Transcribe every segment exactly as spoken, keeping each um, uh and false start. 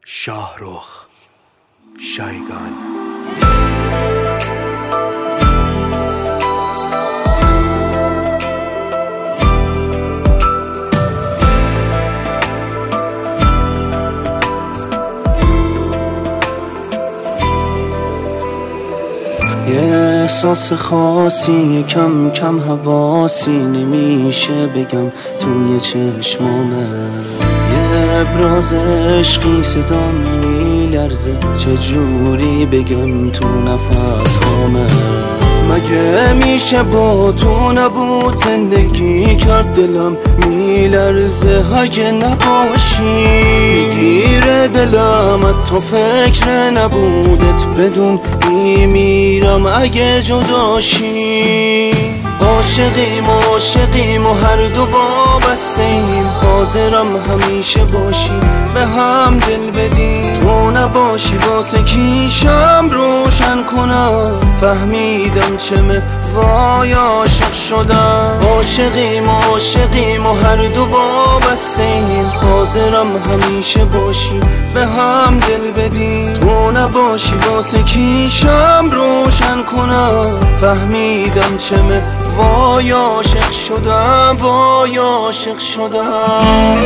شاهرخ شایگان. یه احساس خاصی کم کم حواسی نمیشه بگم توی چشمامه، یه ابراز عشقی صدام میلرزه چجوری بگم تو نفس هامه. مگه میشه با تو نبود زندگی کرد، دلم میلرزه اگه نباشی، میگیره دلم تو فکر نبودت بدون میمیرم اگه جداشی. عاشقیم عاشقیم و هر دو وابسته‌ایم، حاضرم همیشه باشی به هم دل بدیم، تو نباشی واسه کیشم روشن کنم، فهمیدم چمه وای عاشق شدم. عاشقیم عاشقیم و هر دو وابسته‌ایم، حاضرم همیشه باشی به هم دل بدیم، تو نباشی واسه کیشم روشن کنم، فهمیدم چمه وای عاشق شدم وای عاشق شدم.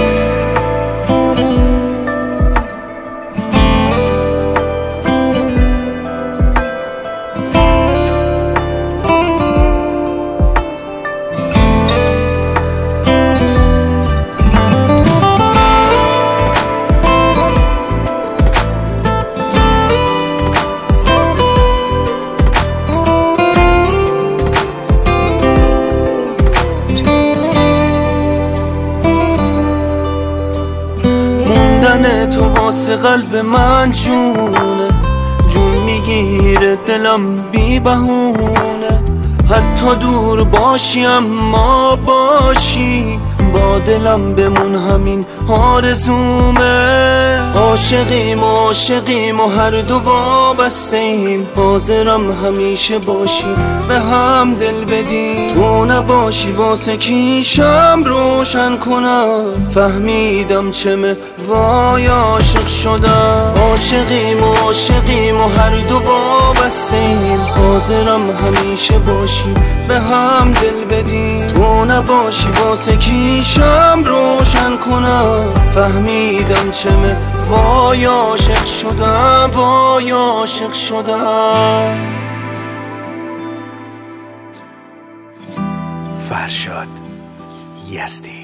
تو واسه قلب من جونه، جون میگیره دلم بی بهونه، حتی دور باشی اما باشی با دلم بمون همین آرزومه. عاشقیم عاشقیم و هر دو وابسته‌ایم، حاضرم همیشه باشی به هم دل بدیم، تو نباشی واسه کیشم روشن کنم، فهمیدم چمه وای عاشق شدم. عاشقیم عاشقیم و هر دو وابسته‌ایم، حاضرم همیشه باشی به هم دل بدیم، تو نباشی واسه کیشم روشن کنم، فهمیدم چمه وای عاشق شدم وای عاشق شدم. فرشاد یزدی.